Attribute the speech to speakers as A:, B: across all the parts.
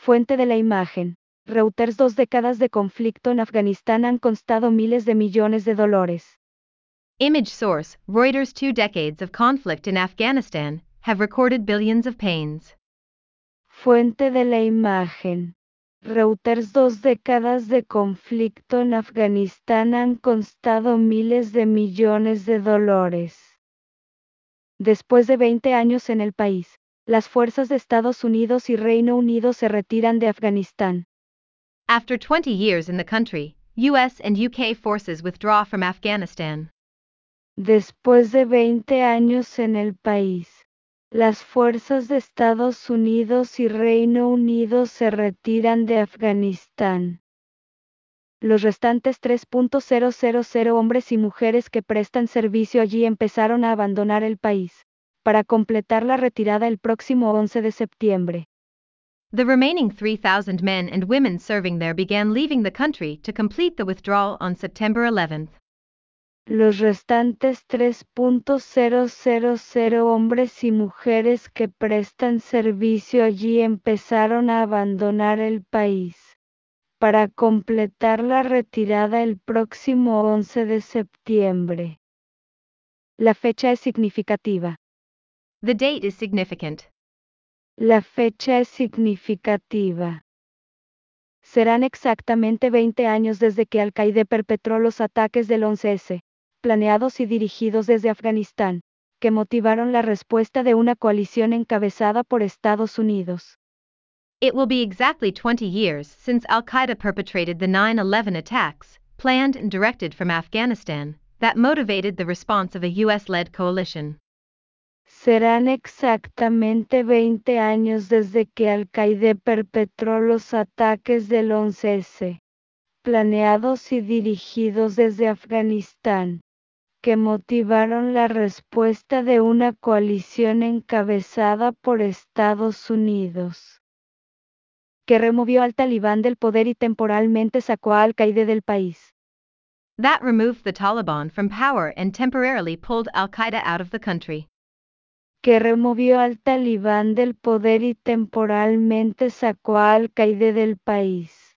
A: Fuente de la imagen. Reuters. 2 décadas de conflicto en Afganistán han costado miles de millones de dólares.
B: Image source, Reuters. 2 decades of conflict in Afghanistan have recorded billions of pains.
A: Fuente de la imagen. Reuters. 2 décadas de conflicto en Afganistán han costado miles de millones de dólares. Después de 20 años en el país, las fuerzas de Estados Unidos y Reino Unido se retiran de Afganistán.
B: After 20 years in the country, US and UK forces withdraw from Afghanistan.
A: Después de 20 años en el país, las fuerzas de Estados Unidos y Reino Unido se retiran de Afganistán. Los restantes 3.000 hombres y mujeres que prestan servicio allí empezaron a abandonar el país, para completar la retirada el próximo 11 de septiembre.
B: The remaining 3,000 men and women serving there began leaving the country to complete the withdrawal on September 11th.
A: Los restantes 3.000 hombres y mujeres que prestan servicio allí empezaron a abandonar el país, para completar la retirada el próximo 11 de septiembre. La fecha es significativa.
B: The date is significant.
A: La fecha es significativa. Serán exactamente 20 años desde que Al-Qaeda perpetró los ataques del 11S, planeados y dirigidos desde Afganistán, que motivaron la respuesta de una coalición encabezada por Estados Unidos.
B: It will be exactly 20 years since Al-Qaeda perpetrated the 9/11 attacks, planned and directed from Afghanistan, that motivated the response of a US-led coalition.
A: Serán exactamente 20 años desde que Al-Qaeda perpetró los ataques del 11S, planeados y dirigidos desde Afganistán, que motivaron la respuesta de una coalición encabezada por Estados Unidos, que removió al Talibán del poder y temporalmente sacó a Al-Qaeda del país.
B: That removed the Taliban from power and temporarily pulled Al-Qaeda out of the country.
A: Que removió al Talibán del poder y temporalmente sacó a Al-Qaeda del país.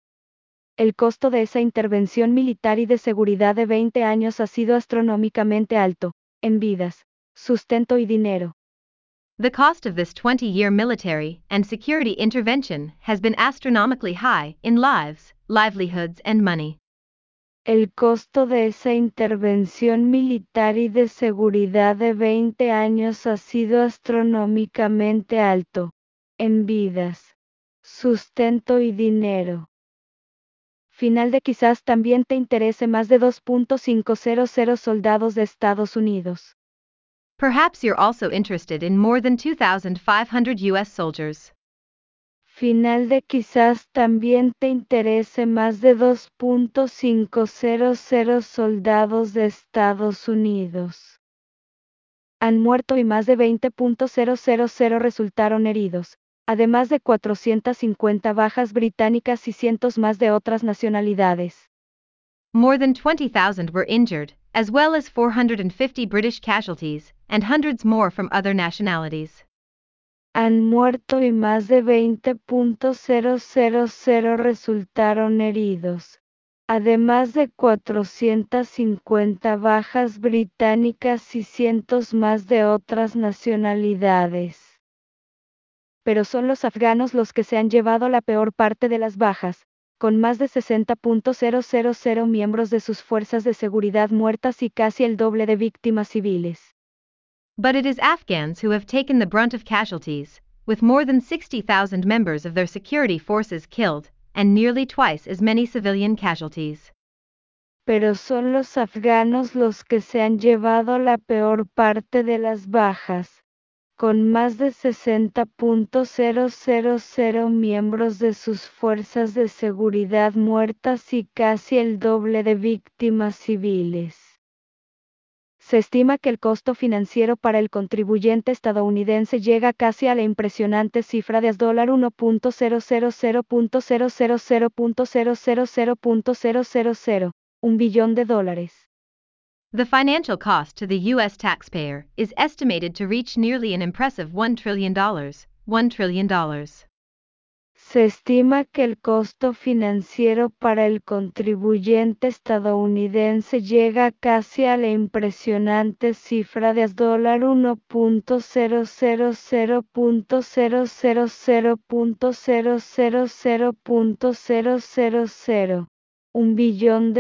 A: El costo de esa intervención militar y de seguridad de 20 años ha sido astronómicamente alto, en vidas, sustento y dinero.
B: The cost of this 20-year military and security intervention has been astronomically high in lives, livelihoods and money.
A: El costo de esa intervención militar y de seguridad de 20 años ha sido astronómicamente alto, en vidas, sustento y dinero. Final de quizás también te interese más de 2.500 soldados de Estados Unidos.
B: Perhaps you're also interested in more than 2,500 US soldiers.
A: Final de quizás también te interese más de 2.500 soldados de Estados Unidos. Han muerto y más de 20.000 resultaron heridos, además de 450 bajas británicas y cientos más de otras nacionalidades.
B: More than 20,000 were injured, as well as 450 British casualties, and hundreds more from other nationalities.
A: Han muerto y más de 20.000 resultaron heridos, además de 450 bajas británicas y cientos más de otras nacionalidades. Pero son los afganos los que se han llevado la peor parte de las bajas, con más de 60.000 miembros de sus fuerzas de seguridad muertas y casi el doble de víctimas civiles.
B: But it is Afghans who have taken the brunt of casualties, with more than 60,000 members of their security forces killed, and nearly twice as many civilian casualties.
A: Pero son los afganos los que se han llevado la peor parte de las bajas, con más de 60.000 miembros de sus fuerzas de seguridad muertas y casi el doble de víctimas civiles. Se estima que el costo financiero para el contribuyente estadounidense llega casi a la impresionante cifra de $1.000.000.000.000, $1 billón.
B: The financial cost to the US taxpayer is estimated to reach nearly an impressive $1 trillion. $1 trillion.
A: Se estima que el costo financiero para el contribuyente estadounidense llega casi a la impresionante cifra de $1.000.000.000.000, $1 billón.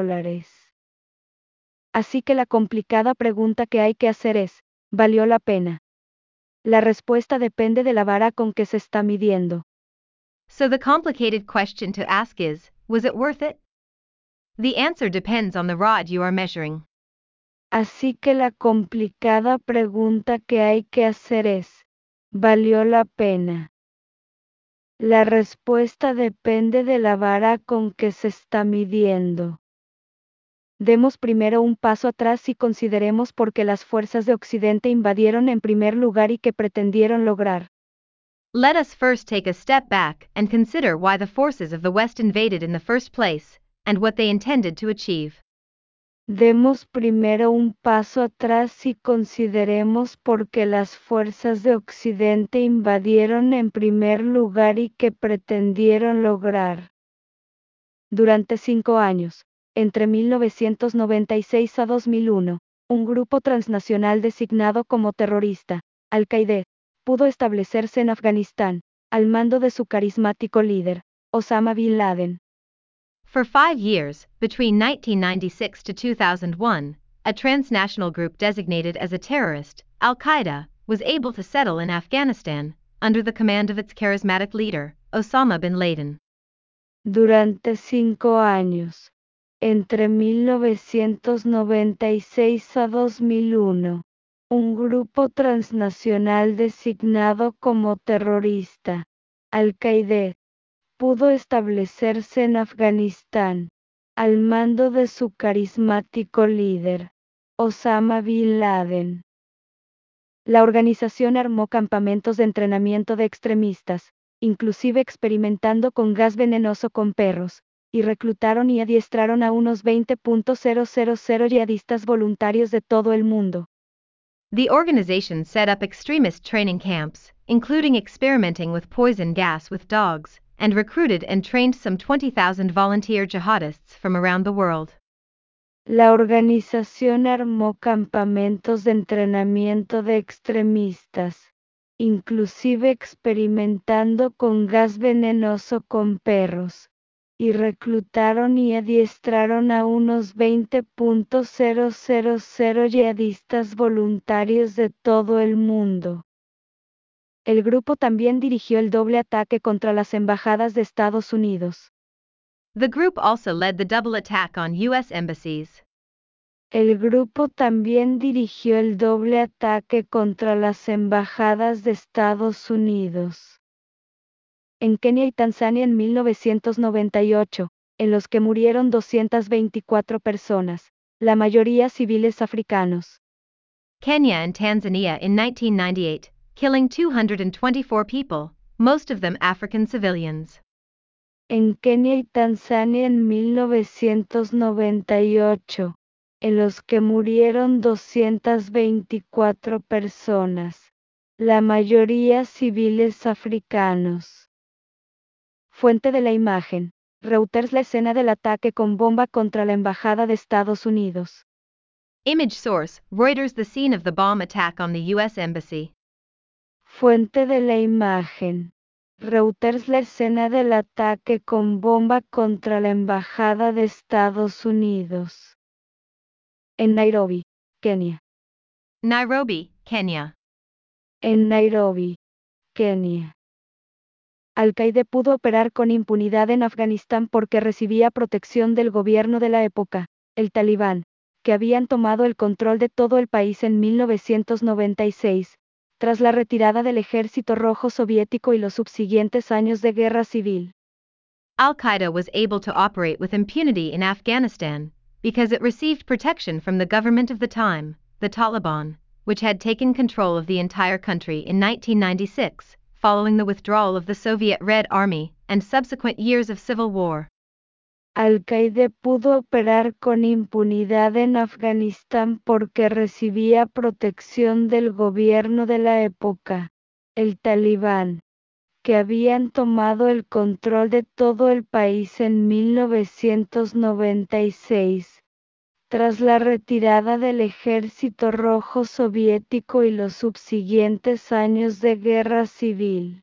A: Así que la complicada pregunta que hay que hacer es, ¿valió la pena? La respuesta depende de la vara con que se está midiendo.
B: So the complicated question to ask is, was it worth it? The answer depends on the rod you are measuring.
A: Así que la complicada pregunta que hay que hacer es, ¿valió la pena? La respuesta depende de la vara con que se está midiendo. Demos primero un paso atrás y consideremos por qué las fuerzas de Occidente invadieron en primer lugar y qué pretendieron lograr.
B: Let us first take a step back and consider why the forces of the West invaded in the first place, and what they intended to achieve.
A: Demos primero un paso atrás y consideremos por qué las fuerzas de Occidente invadieron en primer lugar y qué pretendieron lograr. Durante 5 años, entre 1996 a 2001, un grupo transnacional designado como terrorista, Al-Qaeda, pudo establecerse en Afganistán, al mando de su carismático líder, Osama Bin Laden.
B: For 5 years, between 1996 to 2001, a transnational group designated as a terrorist, Al-Qaeda, was able to settle in Afghanistan, under the command of its charismatic leader, Osama bin Laden.
A: Durante 5 años, entre 1996 a 2001, un grupo transnacional designado como terrorista, Al-Qaeda, pudo establecerse en Afganistán, al mando de su carismático líder, Osama Bin Laden. La organización armó campamentos de entrenamiento de extremistas, inclusive experimentando con gas venenoso con perros, y reclutaron y adiestraron a unos 20.000 yihadistas voluntarios de todo el mundo.
B: The organization set up extremist training camps, including experimenting with poison gas with dogs, and recruited and trained some 20,000 volunteer jihadists from around the world.
A: La organización armó campamentos de entrenamiento de extremistas, inclusive experimentando con gas venenoso con perros, y reclutaron y adiestraron a unos 20.000 yihadistas voluntarios de todo el mundo. El grupo también dirigió el doble ataque contra las embajadas de Estados Unidos.
B: The group also led the double attack on U.S. embassies.
A: El grupo también dirigió el doble ataque contra las embajadas de Estados Unidos. En Kenia y Tanzania en 1998, en los que murieron 224 personas, la mayoría civiles africanos.
B: Kenya and Tanzania in 1998, killing 224 people, most of them African civilians.
A: En Kenia y Tanzania en 1998, en los que murieron 224 personas, la mayoría civiles africanos. Fuente de la imagen, Reuters. La escena del ataque con bomba contra la embajada de Estados Unidos.
B: Image source, Reuters. The scene of the bomb attack on the U.S. Embassy.
A: Fuente de la imagen, Reuters. La escena del ataque con bomba contra la embajada de Estados Unidos. En Nairobi, Kenia.
B: Nairobi, Kenya.
A: En Nairobi, Kenia. Al-Qaeda pudo operar con impunidad en Afganistán porque recibía protección del gobierno de la época, el Talibán, que habían tomado el control de todo el país en 1996, tras la retirada del Ejército Rojo Soviético y los subsiguientes años de guerra civil.
B: Al-Qaeda was able to operate with impunity in Afghanistan, because it received protection from the government of the time, the Taliban, which had taken control of the entire country in 1996, following the withdrawal of the Soviet Red Army and subsequent years of civil war.
A: Al-Qaeda pudo operar con impunidad en Afganistán porque recibía protección del gobierno de la época, el Talibán, que habían tomado el control de todo el país en 1996, tras la retirada del Ejército Rojo Soviético y los subsiguientes años de guerra civil.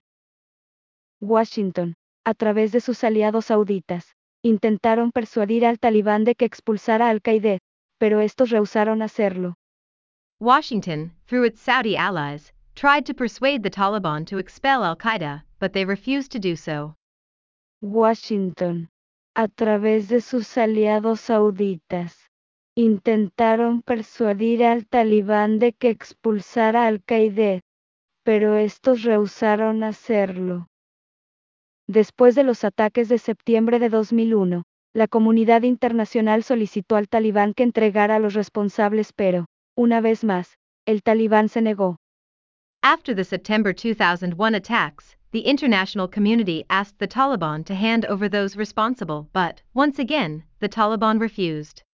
A: Washington, a través de sus aliados sauditas, intentaron persuadir al talibán de que expulsara a Al-Qaeda, pero estos rehusaron hacerlo.
B: Washington, through its Saudi allies, tried to persuade the Taliban to expel Al-Qaeda, but they refused to do so.
A: Washington, a través de sus aliados sauditas, intentaron persuadir al talibán de que expulsara a Al-Qaeda, pero estos rehusaron hacerlo. Después de los ataques de septiembre de 2001, la comunidad internacional solicitó al talibán que entregara a los responsables, pero, una vez más, el talibán se negó.
B: After the September 2001 attacks, the international community asked the Taliban to hand over those responsible, but, once again, the Taliban refused.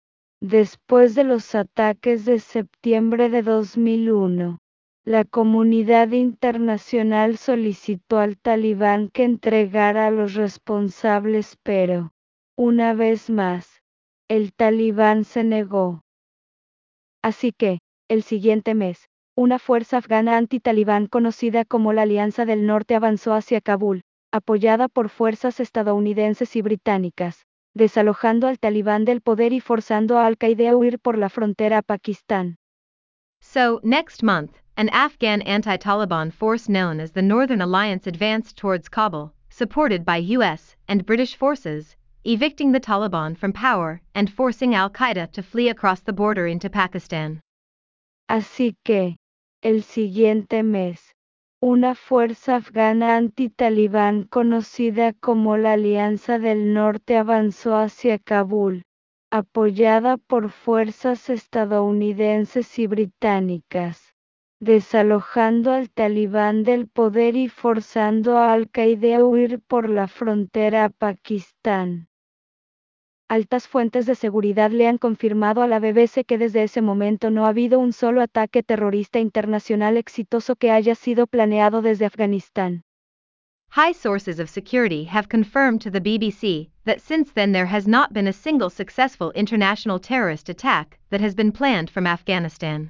A: Después de los ataques de septiembre de 2001, la comunidad internacional solicitó al talibán que entregara a los responsables, pero, una vez más, el talibán se negó. Así que, el siguiente mes, una fuerza afgana anti-talibán conocida como la Alianza del Norte avanzó hacia Kabul, apoyada por fuerzas estadounidenses y británicas, desalojando al talibán del poder y forzando a Al-Qaeda a huir por la frontera a Pakistán.
B: So, next month, an Afghan anti-Taliban force known as the Northern Alliance advanced towards Kabul, supported by US and British forces, evicting the Taliban from power and forcing Al-Qaeda to flee across the border into Pakistan.
A: Así que, el siguiente mes, una fuerza afgana anti-talibán conocida como la Alianza del Norte avanzó hacia Kabul, apoyada por fuerzas estadounidenses y británicas, desalojando al talibán del poder y forzando a Al-Qaeda a huir por la frontera a Pakistán. Altas fuentes de seguridad le han confirmado a la BBC que desde ese momento no ha habido un solo ataque terrorista internacional exitoso que haya sido planeado desde Afganistán.
B: High sources of security have confirmed to the BBC that since then there has not been a single successful international terrorist attack that has been planned from Afghanistan.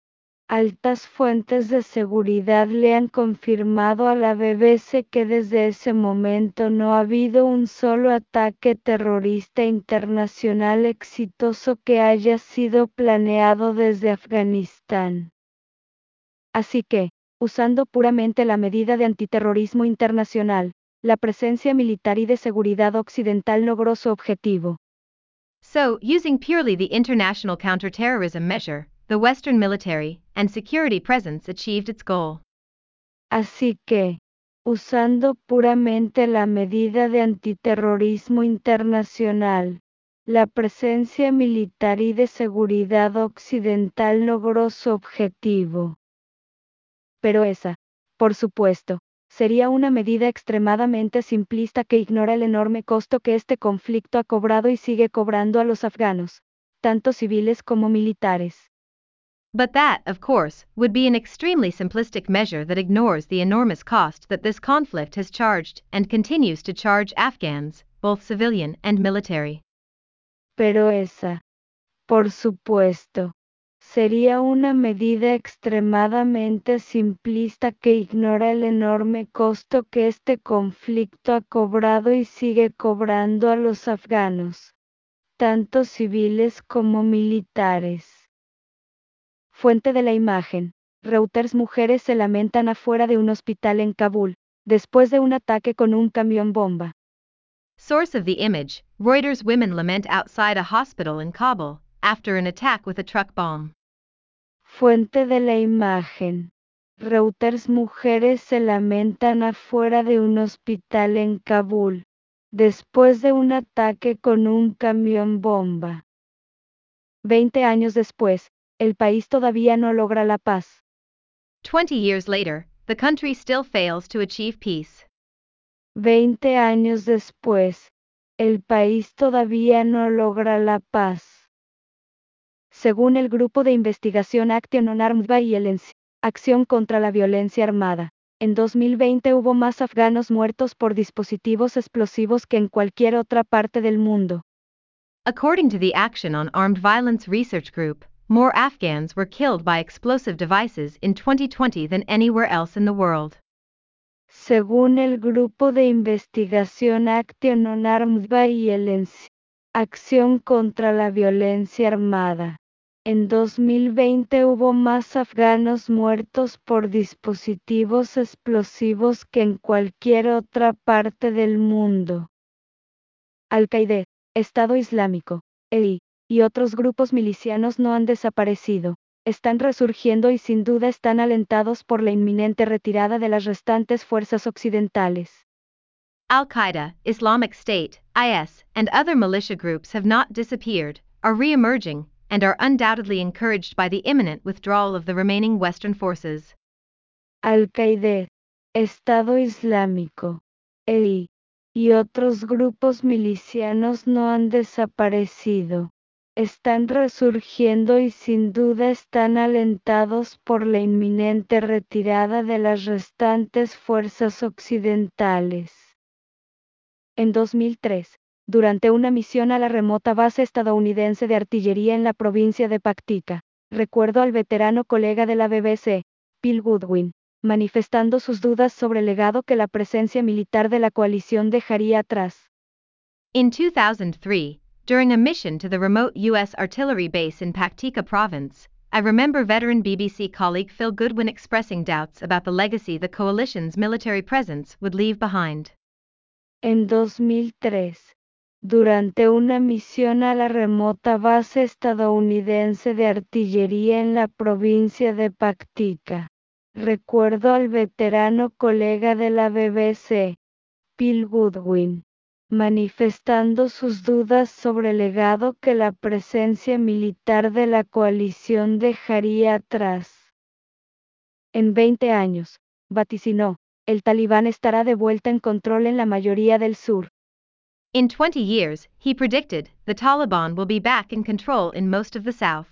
A: Altas fuentes de seguridad le han confirmado a la BBC que desde ese momento no ha habido un solo ataque terrorista internacional exitoso que haya sido planeado desde Afganistán. Así que, usando puramente la medida de antiterrorismo internacional, la presencia militar y de seguridad occidental logró su objetivo.
B: So, using purely the international counterterrorism measure, the Western military and security presence achieved its goal.
A: Así que, usando puramente la medida de antiterrorismo internacional, la presencia militar y de seguridad occidental logró su objetivo. Pero esa, por supuesto, sería una medida extremadamente simplista que ignora el enorme costo que este conflicto ha cobrado y sigue cobrando a los afganos, tanto civiles como militares.
B: But that, of course, would be an extremely simplistic measure that ignores the enormous cost that this conflict has charged and continues to charge Afghans, both civilian and military.
A: Pero esa, por supuesto, sería una medida extremadamente simplista que ignora el enorme costo que este conflicto ha cobrado y sigue cobrando a los afganos, tanto civiles como militares. Fuente de la imagen. Reuters. Mujeres se lamentan afuera de un hospital en Kabul, después de un ataque con un camión bomba.
B: Source of the image, Reuters. Women lament outside a hospital in Kabul, after an attack with a truck bomb.
A: Fuente de la imagen. Reuters. Mujeres se lamentan afuera de un hospital en Kabul, después de un ataque con un camión bomba. 20 años después, el país todavía no logra la paz.
B: 20 years later, the country still fails to achieve peace.
A: 20 años después, el país todavía no logra la paz. Según el grupo de investigación Action on Armed Violence, Acción contra la Violencia Armada, En 2020 hubo más afganos muertos por dispositivos explosivos que en cualquier otra parte del mundo.
B: According to the Action on Armed Violence Research Group, more Afghans were killed by explosive devices in 2020 than anywhere else in the world.
A: Según el grupo de investigación Action on Armed Violence, Acción contra la Violencia Armada, en 2020 hubo más afganos muertos por dispositivos explosivos que en cualquier otra parte del mundo. Al-Qaeda, Estado Islámico, EI, y otros grupos milicianos no han desaparecido, están resurgiendo y sin duda están alentados por la inminente retirada de las restantes fuerzas occidentales.
B: Al-Qaeda, Islamic State, IS, and other militia groups have not disappeared, are re-emerging, and are undoubtedly encouraged by the imminent withdrawal of the remaining Western forces.
A: Al-Qaeda, Estado Islámico, EI, y otros grupos milicianos no han desaparecido, están resurgiendo y sin duda están alentados por la inminente retirada de las restantes fuerzas occidentales. En 2003, durante una misión a la remota base estadounidense de artillería en la provincia de Paktika, recuerdo al veterano colega de la BBC, Bill Goodwin, manifestando sus dudas sobre el legado que la presencia militar de la coalición dejaría atrás.
B: In 2003, during a mission to the remote U.S. artillery base in Paktika province, I remember veteran BBC colleague Phil Goodwin expressing doubts about the legacy the coalition's military presence would leave behind.
A: En 2003, durante una misión a la remota base estadounidense de artillería en la provincia de Paktika, recuerdo al veterano colega de la BBC, Bill Goodwin, manifestando sus dudas sobre el legado que la presencia militar de la coalición dejaría atrás. En 20 años, vaticinó, el talibán estará de vuelta en control en la mayoría del sur.
B: In 20 years, he predicted, the Taliban will be back in control in most of the south.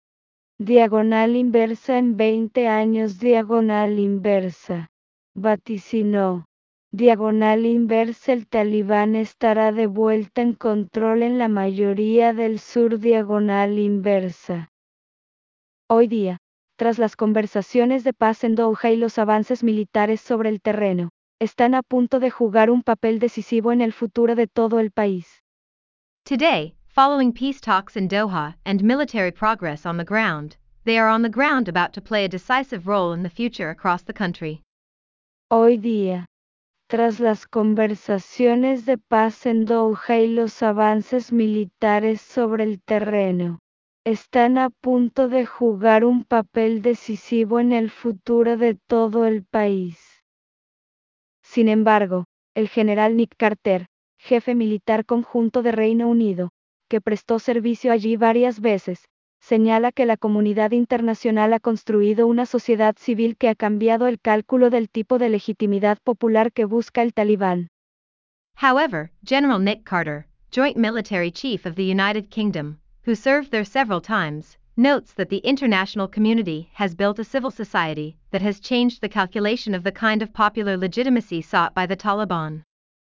A: Diagonal inversa en 20 años. Diagonal inversa. Vaticinó. Diagonal inversa. El talibán estará de vuelta en control en la mayoría del sur. Diagonal inversa. Hoy día, tras las conversaciones de paz en Doha y los avances militares sobre el terreno, están a punto de jugar un papel decisivo en el futuro de todo el país.
B: Today, following peace talks in Doha and military progress on the ground, they are on the ground about to play a decisive role in the future across the country.
A: Hoy día, tras las conversaciones de paz en Doha y los avances militares sobre el terreno, están a punto de jugar un papel decisivo en el futuro de todo el país. Sin embargo, el general Nick Carter, jefe militar conjunto de Reino Unido, que prestó servicio allí varias veces, señala que la comunidad internacional ha construido una sociedad civil que ha cambiado el cálculo del tipo de legitimidad popular que busca el talibán.
B: However, General Nick Carter, Joint Military Chief of the United Kingdom, who served there several times, notes that the international community has built a civil society that has changed the calculation of the kind of popular legitimacy sought by the Taliban.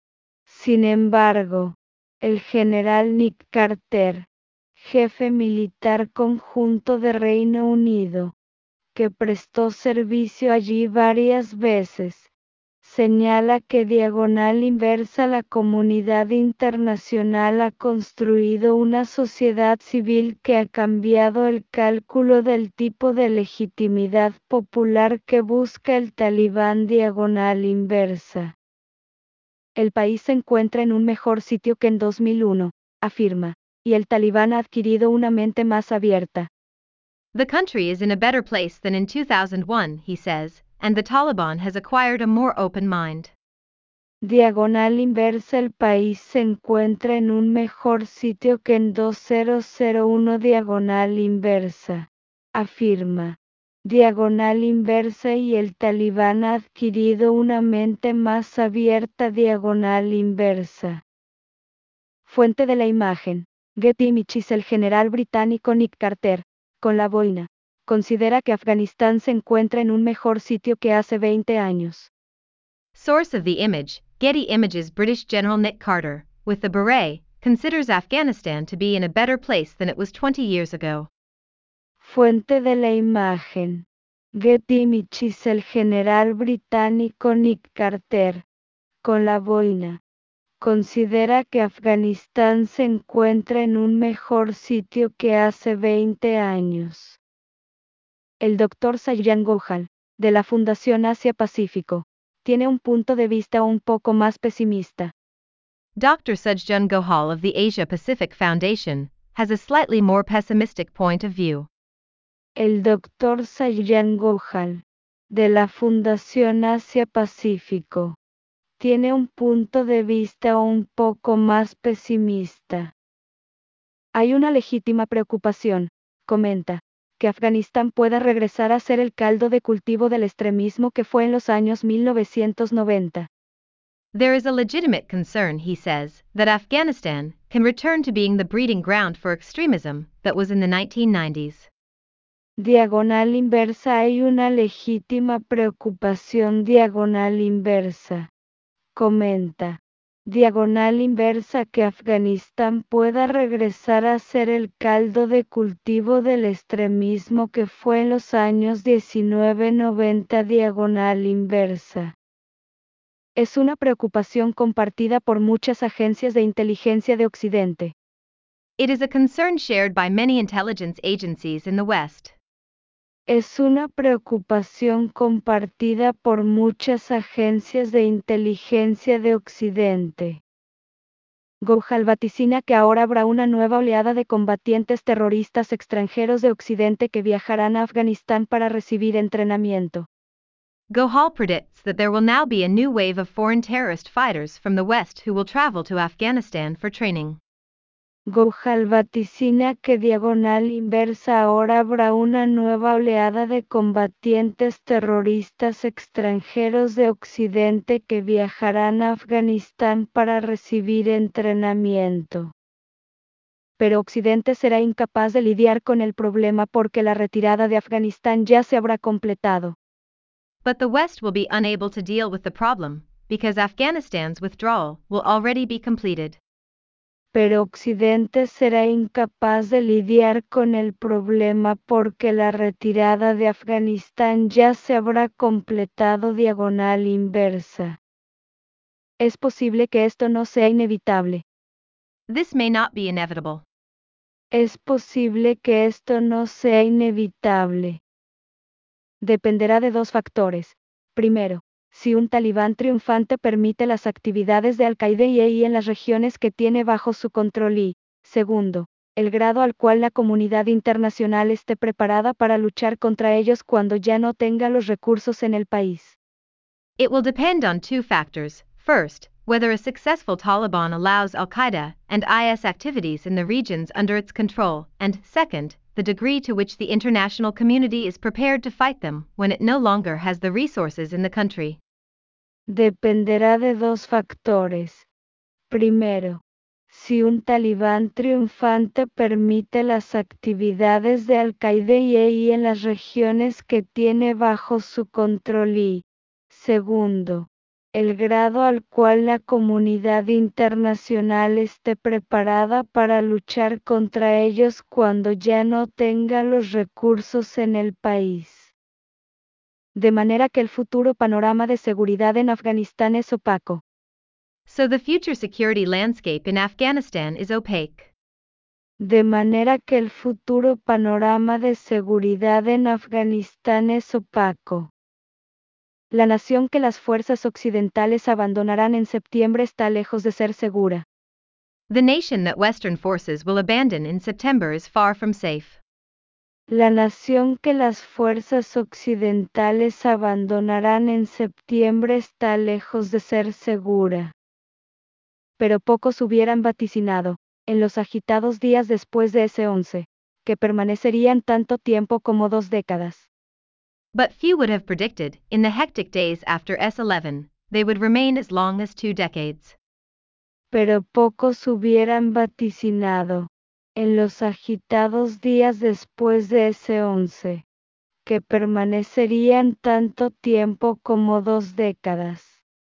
A: Sin embargo, el general Nick Carter, jefe militar conjunto de Reino Unido, que prestó servicio allí varias veces, señala que diagonal inversa la comunidad internacional ha construido una sociedad civil que ha cambiado el cálculo del tipo de legitimidad popular que busca el talibán. Diagonal inversa. El país se encuentra en un mejor sitio que en 2001, afirma, y el talibán ha adquirido una mente más abierta.
B: The country is in a better place than in 2001, he says, and the Taliban has acquired a more open mind.
A: Diagonal inversa. El país se encuentra en un mejor sitio que en 2001. Diagonal inversa. Afirma. Diagonal inversa y el talibán ha adquirido una mente más abierta. Diagonal inversa. Fuente de la imagen. Getty Images. El general británico Nick Carter, con la boina, considera que Afganistán se encuentra en un mejor sitio que hace 20 años.
B: Source of the image, Getty Images. British General Nick Carter, with the beret, considers Afghanistan to be in a better place than it was 20 years ago.
A: Fuente de la imagen. Getty Images. El general británico Nick Carter, con la boina, considera que Afganistán se encuentra en un mejor sitio que hace 20 años. El Dr. Sajjan Gohal, de la Fundación Asia-Pacífico, tiene un punto de vista un poco más pesimista.
B: Dr. Sajjan Gohal of the Asia Pacific Foundation has a slightly more pessimistic point of view.
A: El Dr. Sajjan Gohal, de la Fundación Asia-Pacífico, tiene un punto de vista un poco más pesimista. Hay una legítima preocupación, comenta, que Afganistán pueda regresar a ser el caldo de cultivo del extremismo que fue en los años 1990.
B: There is a legitimate concern, he says, that Afghanistan can return to being the breeding ground for extremism that was in the 1990s.
A: Diagonal inversa. Hay una legítima preocupación. Diagonal inversa. Comenta. Diagonal inversa, que Afganistán pueda regresar a ser el caldo de cultivo del extremismo que fue en los años 1990. Diagonal inversa. Es una preocupación compartida por muchas agencias de inteligencia de Occidente.
B: It is a concern shared by many intelligence agencies in the West.
A: Es una preocupación compartida por muchas agencias de inteligencia de Occidente. Gohal vaticina que ahora habrá una nueva oleada de combatientes terroristas extranjeros de Occidente que viajarán a Afganistán para recibir entrenamiento.
B: Gohal predicts that there will now be a new wave of foreign terrorist fighters from the West who will travel to Afghanistan for training.
A: Gohal vaticina que diagonal inversa ahora habrá una nueva oleada de combatientes terroristas extranjeros de Occidente que viajarán a Afganistán para recibir entrenamiento. Pero Occidente será incapaz de lidiar con el problema porque la retirada de Afganistán ya se habrá completado.
B: But the West will be unable to deal with the problem, because Afghanistan's withdrawal will already be completed.
A: Pero Occidente será incapaz de lidiar con el problema porque la retirada de Afganistán ya se habrá completado. Diagonal inversa. Es posible que esto no sea inevitable.
B: This may not be inevitable.
A: Es posible que esto no sea inevitable. Dependerá de dos factores. Primero, si un talibán triunfante permite las actividades de Al-Qaeda y en las regiones que tiene bajo su control y, segundo, el grado al cual la comunidad internacional esté preparada para luchar contra ellos cuando ya no tenga los recursos en el país.
B: It will depend on two factors. First, whether a successful Taliban allows Al-Qaeda and IS activities in the regions under its control, and second, the degree to which the international community is prepared to fight them when it no longer has the resources in the country.
A: Dependerá de dos factores. Primero, si un talibán triunfante permite las actividades de Al-Qaeda y en las regiones que tiene bajo su control y, segundo, el grado al cual la comunidad internacional esté preparada para luchar contra ellos cuando ya no tenga los recursos en el país. De manera que el futuro panorama de seguridad en Afganistán es opaco.
B: So the future security landscape in Afghanistan is opaque.
A: De manera que el futuro panorama de seguridad en Afganistán es opaco. La nación que las fuerzas occidentales abandonarán en septiembre está lejos de ser segura.
B: The nation that Western forces will abandon in September is far from safe.
A: La nación que las fuerzas occidentales abandonarán en septiembre está lejos de ser segura. Pero pocos hubieran vaticinado, en los agitados días después de ese 11, que permanecerían tanto tiempo como 2 décadas.
B: But few would have predicted, in the hectic days after S-11, they would remain as long as 2 decades.
A: Pero pocos hubieran vaticinado, en los agitados días después de ese 11, que permanecerían tanto tiempo como 2 décadas.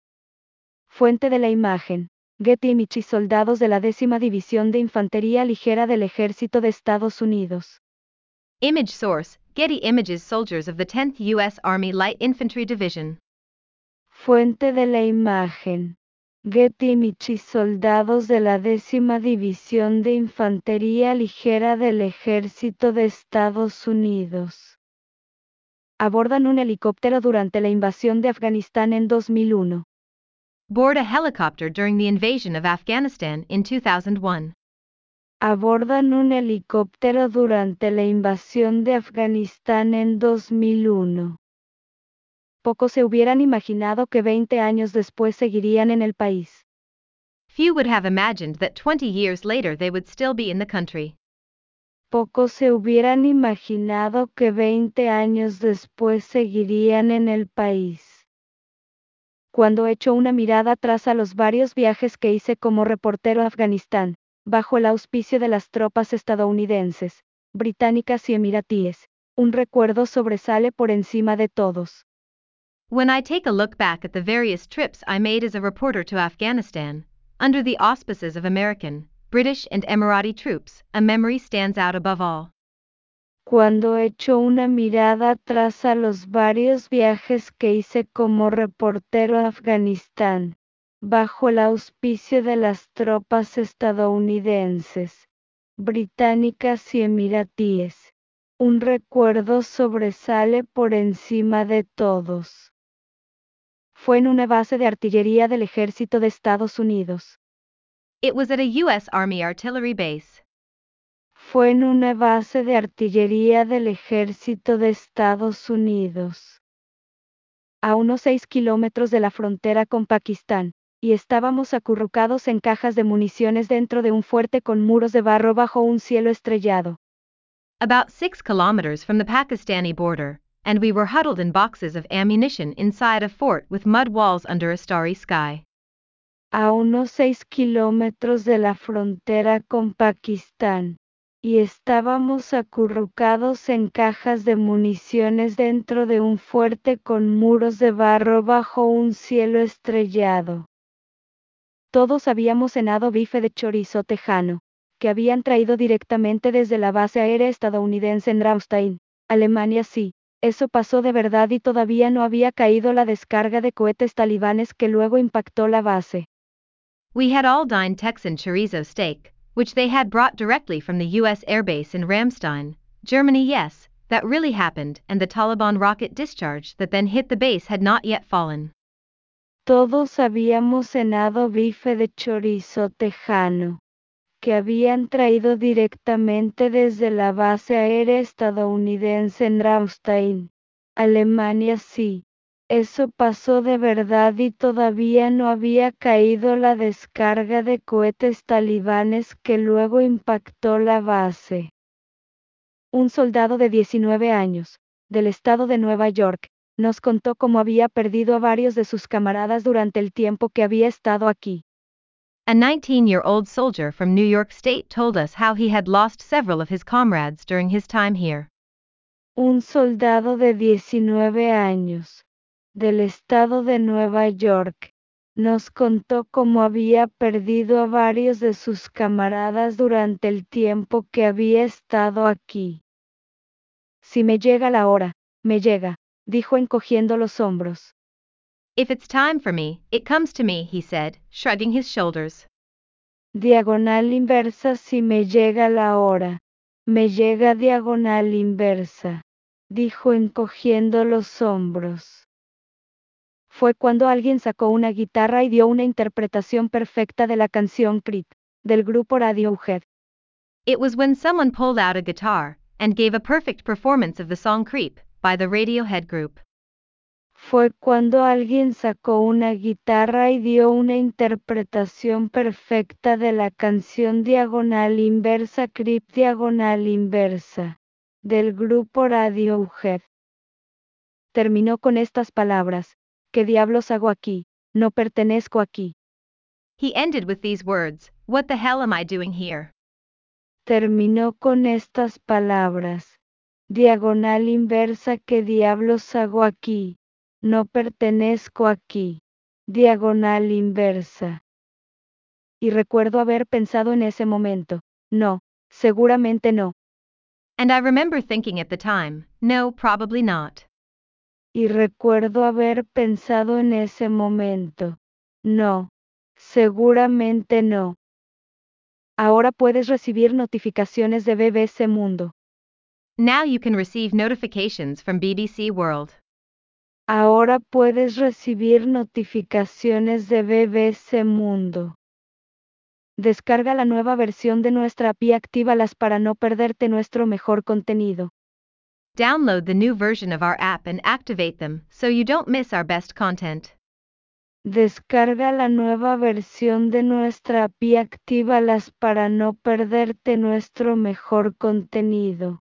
A: Fuente de la imagen. Getty Images. Soldados de la 10ª División de Infantería Ligera del Ejército de Estados Unidos.
B: Image source, Getty Images. Soldiers of the 10th U.S. Army Light Infantry Division.
A: Fuente de la imagen. Getty Images. Soldados de la 10ª División de Infantería Ligera del Ejército de Estados Unidos. Abordan un helicóptero durante la invasión de Afganistán en 2001.
B: Board a helicopter during the invasion of Afghanistan in 2001.
A: Abordan un helicóptero durante la invasión de Afganistán en 2001. Pocos se hubieran imaginado que 20 años después seguirían en el país.
B: Few would have imagined that 20 years later they would still be in the country.
A: Pocos se hubieran imaginado que 20 años después seguirían en el país. Cuando echo una mirada atrás a los varios viajes que hice como reportero a Afganistán, bajo el auspicio de las tropas estadounidenses, británicas y emiratíes, un recuerdo sobresale por encima de todos.
B: When I take a look back at the various trips I made as a reporter to Afghanistan, under the auspices of American, British and Emirati troops, a memory stands out above all.
A: Cuando echo una mirada atrás a los varios viajes que hice como reportero a Afganistán, bajo el auspicio de las tropas estadounidenses, británicas y emiratíes, un recuerdo sobresale por encima de todos. Fue en una base de artillería del ejército de Estados Unidos.
B: It was at a U.S. Army artillery base.
A: Fue en una base de artillería del ejército de Estados Unidos. A unos 6 kilómetros de la frontera con Pakistán, y estábamos acurrucados en cajas de municiones dentro de un fuerte con muros de barro bajo un cielo estrellado.
B: About 6 kilometers from the Pakistani border, and we were huddled in boxes of ammunition inside a fort with mud walls under a starry sky.
A: A unos 6 kilómetros de la frontera con Pakistán, y estábamos acurrucados en cajas de municiones dentro de un fuerte con muros de barro bajo un cielo estrellado. Todos habíamos cenado bife de chorizo tejano, que habían traído directamente desde la base aérea estadounidense en Ramstein, Alemania. Sí, eso pasó de verdad y todavía no había caído la descarga de cohetes talibanes que luego impactó la base.
B: We had all dined Texan chorizo steak, which they had brought directly from the U.S. airbase in Ramstein, Germany. Yes, that really happened, and the Taliban rocket discharge that then hit the base had not yet fallen.
A: Todos habíamos cenado bife de chorizo tejano, que habían traído directamente desde la base aérea estadounidense en Ramstein, Alemania. Sí, eso pasó de verdad y todavía no había caído la descarga de cohetes talibanes que luego impactó la base. Un soldado de 19 años, del estado de Nueva York, nos contó cómo había perdido a varios de sus camaradas durante el tiempo que había estado aquí.
B: A 19-year-old soldier from New York State told us how he had lost several of his comrades during his time here.
A: Un soldado de 19 años, del estado de Nueva York, nos contó cómo había perdido a varios de sus camaradas durante el tiempo que había estado aquí. Si me llega la hora, me llega, dijo encogiendo los hombros.
B: If it's time for me, it comes to me, he said, shrugging his shoulders.
A: Diagonal inversa. Si me llega la hora, me llega diagonal inversa, dijo encogiendo los hombros. Fue cuando alguien sacó una guitarra y dio una interpretación perfecta de la canción Creep, del grupo Radiohead.
B: It was when someone pulled out a guitar and gave a perfect performance of the song Creep by the Radiohead group.
A: Fue cuando alguien sacó una guitarra y dio una interpretación perfecta de la canción diagonal inversa Creep diagonal inversa, del grupo Radiohead. Terminó con estas palabras: ¿qué diablos hago aquí? No pertenezco aquí.
B: He ended with these words, what the hell am I doing here?
A: Terminó con estas palabras: diagonal inversa. ¿Qué diablos hago aquí? No pertenezco aquí. diagonal inversa. Y recuerdo haber pensado en ese momento, no, seguramente no.
B: And I remember thinking at the time, no, probably not.
A: Y recuerdo haber pensado en ese momento, no, seguramente no. Ahora puedes recibir notificaciones de BBC Mundo.
B: Now you can receive notifications from BBC World.
A: Ahora puedes recibir notificaciones de BBC Mundo. Descarga la nueva versión de nuestra app y actívalas para no perderte nuestro mejor contenido.
B: Download the new version of our app and activate them so you don't miss our best content.
A: Descarga la nueva versión de nuestra app y actívalas para no perderte nuestro mejor contenido.